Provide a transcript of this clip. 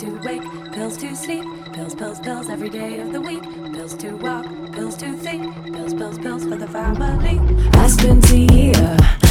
to wake, pills to sleep, pills, pills, pills every day of the week, pills to walk, pills to think, pills, pills, pills for the family. I spent a year